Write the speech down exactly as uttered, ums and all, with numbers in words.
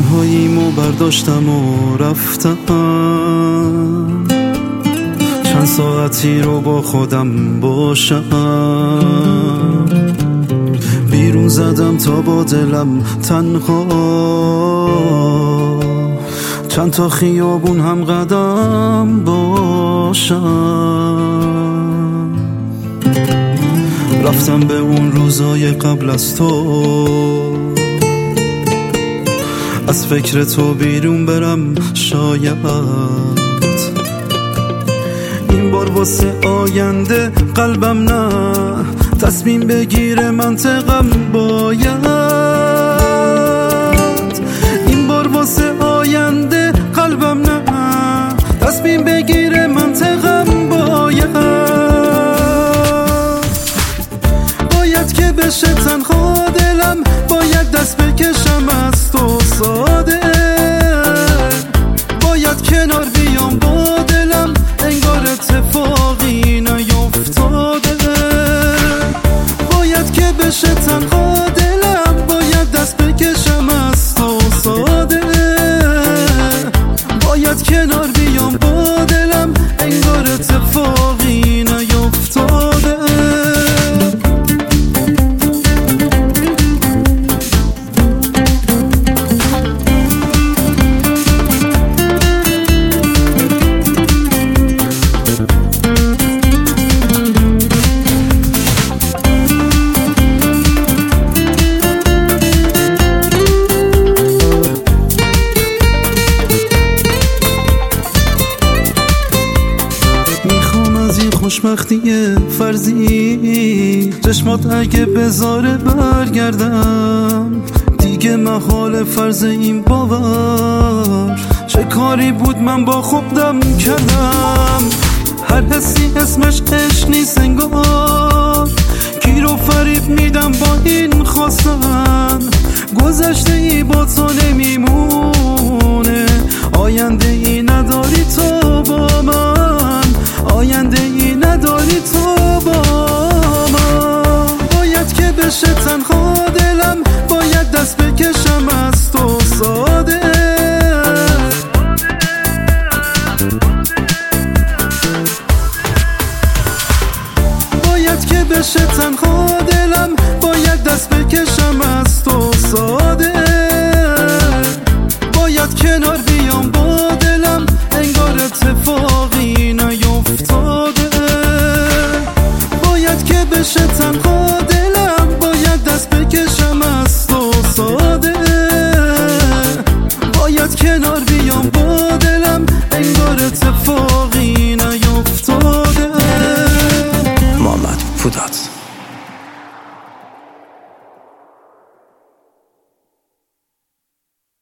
تنهاییمو برداشتم و رفتم، چند ساعتی رو با خودم باشم. بیرون زدم تا با دلم تنها، چند تا خیابون هم قدم باشم. رفتم به اون روزای قبل از تو، از فکر تو بیرون برم شاید. این بار واسه آینده قلبم نه، تصمیم بگیره منطقم باید. این بار واسه آینده قلبم نه، تصمیم بگیره منطقم باید. باید که بشه تنها دلم، باید دست بکشم از تو ساده. باید کنار بیام با دلم، انگار اتفاقی نیفتاده. باید که بشه تنها دلم، باید دست بکشم از تو ساده. باید کنار بیام با دلم، انگار اتفاقی نیفتاده. خوشبختی فرضی چشمات اگه بذاره برگردم، دیگه محال فرض این باور. چه کاری بود من با خودم کردم؟ هر حسی اسمش عشق نیست انگار، گیر و فریب میدم با این خواستن. گذشته ای با تو نمیمونه، آینده ای نداری تو با من، آینده ای نداری تو با من. باید که بشه تنها دلم، باید دست بکشم از تو ساده. باید که بشه تنها دلم، باید دست بکشم از تو ساده. باید کنار بیام با دلم، انگار اتفاقی نیفتاده. باید که بشه تنها دلم، باید دست بکشم از تو ساده. باید کنار بیام